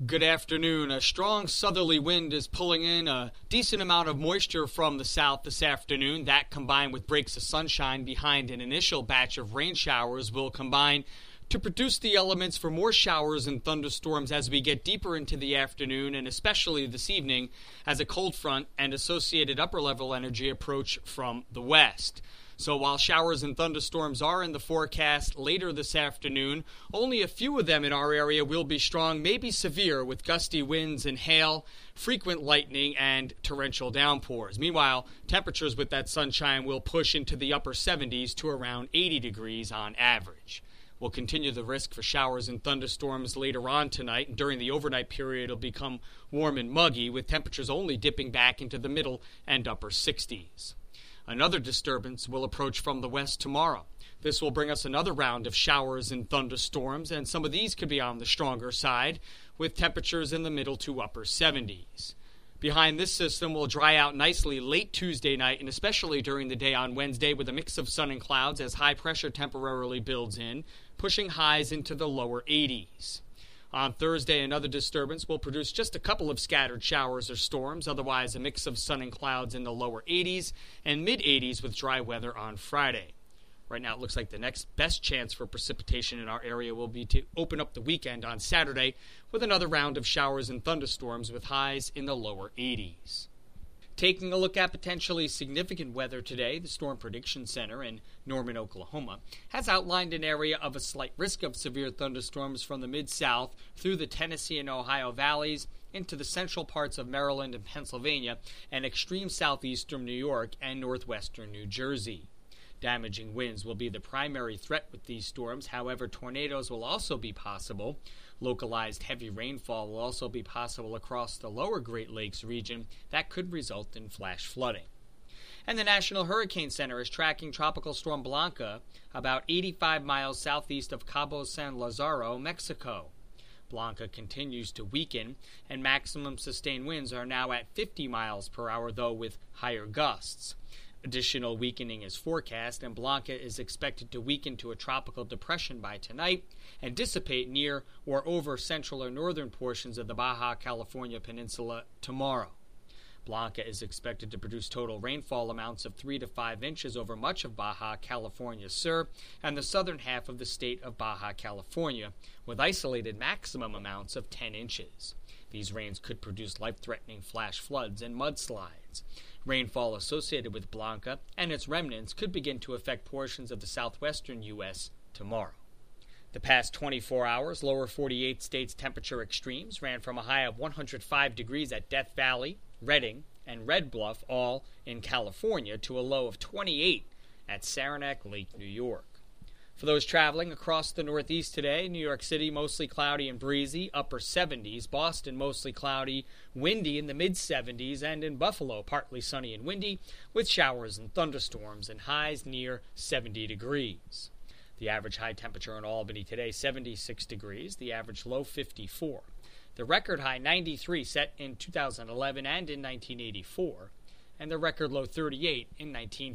Good afternoon. A strong southerly wind is pulling in a decent amount of moisture from the south this afternoon. That, combined with breaks of sunshine behind an initial batch of rain showers, will combine to produce the elements for more showers and thunderstorms as we get deeper into the afternoon, and especially this evening as a cold front and associated upper-level energy approach from the west. So while showers and thunderstorms are in the forecast later this afternoon, only a few of them in our area will be strong, maybe severe, with gusty winds and hail, frequent lightning, and torrential downpours. Meanwhile, temperatures with that sunshine will push into the upper 70s to around 80 degrees on average. We'll continue the risk for showers and thunderstorms later on tonight, and during the overnight period it'll become warm and muggy, with temperatures only dipping back into the middle and upper 60s. Another disturbance will approach from the west tomorrow. This will bring us another round of showers and thunderstorms, and some of these could be on the stronger side, with temperatures in the middle to upper 70s. Behind this system will dry out nicely late Tuesday night, and especially during the day on Wednesday, with a mix of sun and clouds as high pressure temporarily builds in, pushing highs into the lower 80s. On Thursday, another disturbance will produce just a couple of scattered showers or storms, otherwise a mix of sun and clouds in the lower 80s and mid-80s with dry weather on Friday. Right now it looks like the next best chance for precipitation in our area will be to open up the weekend on Saturday with another round of showers and thunderstorms with highs in the lower 80s. Taking a look at potentially significant weather today, the Storm Prediction Center in Norman, Oklahoma, has outlined an area of a slight risk of severe thunderstorms from the mid-south through the Tennessee and Ohio valleys into the central parts of Maryland and Pennsylvania and extreme southeastern New York and northwestern New Jersey. Damaging winds will be the primary threat with these storms. However, tornadoes will also be possible. Localized heavy rainfall will also be possible across the lower Great Lakes region that could result in flash flooding. And the National Hurricane Center is tracking Tropical Storm Blanca about 85 miles southeast of Cabo San Lazaro, Mexico. Blanca continues to weaken, and maximum sustained winds are now at 50 miles per hour, though with higher gusts. Additional weakening is forecast, and Blanca is expected to weaken to a tropical depression by tonight and dissipate near or over central or northern portions of the Baja California Peninsula tomorrow. Blanca is expected to produce total rainfall amounts of 3 to 5 inches over much of Baja California Sur and the southern half of the state of Baja California, with isolated maximum amounts of 10 inches. These rains could produce life-threatening flash floods and mudslides. Rainfall associated with Blanca and its remnants could begin to affect portions of the southwestern U.S. tomorrow. The past 24 hours, lower 48 states' temperature extremes ran from a high of 105 degrees at Death Valley, Redding, and Red Bluff, all in California, to a low of 28 at Saranac Lake, New York. For those traveling across the Northeast today, New York City mostly cloudy and breezy, upper 70s. Boston mostly cloudy, windy in the mid-70s, and in Buffalo partly sunny and windy with showers and thunderstorms and highs near 70 degrees. The average high temperature in Albany today, 76 degrees, the average low 54. The record high 93 set in 2011 and in 1984, and the record low 38 in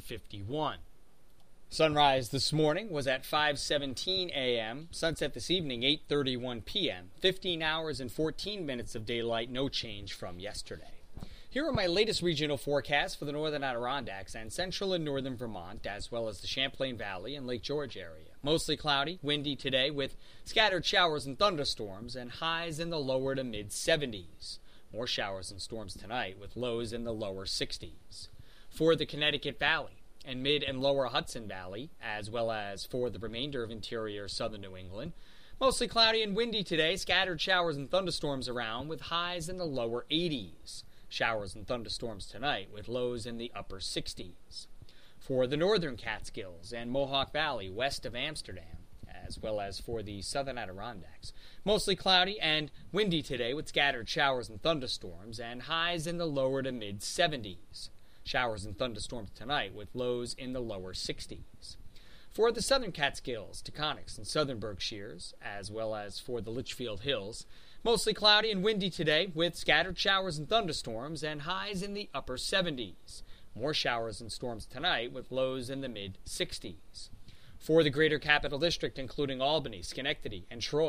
1951. Sunrise this morning was at 5:17 a.m., sunset this evening 8:31 p.m., 15 hours and 14 minutes of daylight, no change from yesterday. Here are my latest regional forecasts for the northern Adirondacks and central and northern Vermont, as well as the Champlain Valley and Lake George area. Mostly cloudy, windy today with scattered showers and thunderstorms and highs in the lower to mid-70s. More showers and storms tonight with lows in the lower 60s. For the Connecticut Valley and mid and lower Hudson Valley, as well as for the remainder of interior southern New England, mostly cloudy and windy today, scattered showers and thunderstorms around with highs in the lower 80s. Showers and thunderstorms tonight with lows in the upper 60s. For the northern Catskills and Mohawk Valley west of Amsterdam, as well as for the southern Adirondacks, mostly cloudy and windy today with scattered showers and thunderstorms and highs in the lower to mid-70s. Showers and thunderstorms tonight with lows in the lower 60s. For the southern Catskills, Taconics, and southern Berkshires, as well as for the Litchfield Hills, mostly cloudy and windy today with scattered showers and thunderstorms and highs in the upper 70s. More showers and storms tonight with lows in the mid-60s. For the greater Capital District, including Albany, Schenectady, and Troy,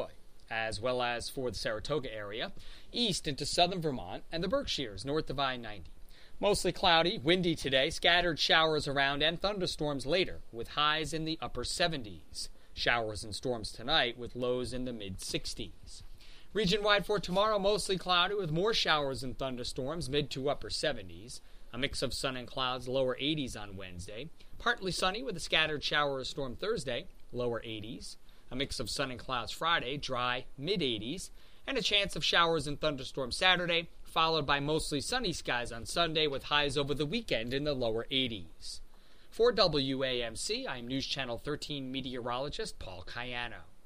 as well as for the Saratoga area, east into southern Vermont and the Berkshires north of I-90. Mostly cloudy, windy today, scattered showers around and thunderstorms later, with highs in the upper 70s. Showers and storms tonight with lows in the mid-60s. Region-wide for tomorrow, mostly cloudy with more showers and thunderstorms, mid to upper 70s. A mix of sun and clouds, lower 80s on Wednesday. Partly sunny with a scattered shower or storm Thursday, lower 80s. A mix of sun and clouds Friday, dry, mid-80s. And a chance of showers and thunderstorms Saturday, followed by mostly sunny skies on Sunday with highs over the weekend in the lower 80s. For WAMC, I'm News Channel 13 meteorologist Paul Cayano.